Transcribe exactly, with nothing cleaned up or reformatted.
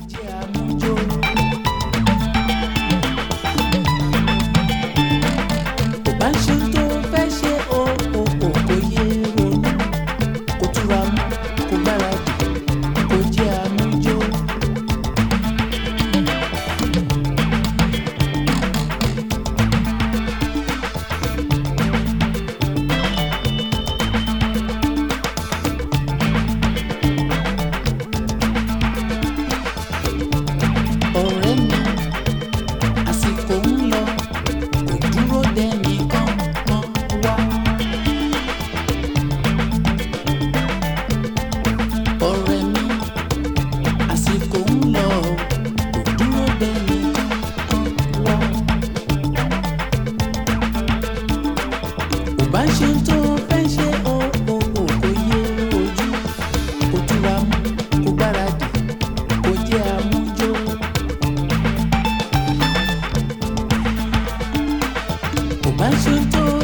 jẹ́ àmújó. Kò bá ṣe tó fẹ́ ṣe o o o kò yé ronú, kò túra mú, kò gbáradì, kò jẹ́ àmújó. Ọ̀rẹ́ mi, àsìkò ń lọ, kò dúró dẹ́ni kankan wá. Ọ̀rẹ́ mi, àsìkò ń lọ, kò dúró dẹ́ni kankan wá. Kò bá ṣe tó fẹ́ ṣe o o o kò yé ojú, kò túra mú, kò gbáradì, kò jẹ́ àmújó. Kò bá ṣe tó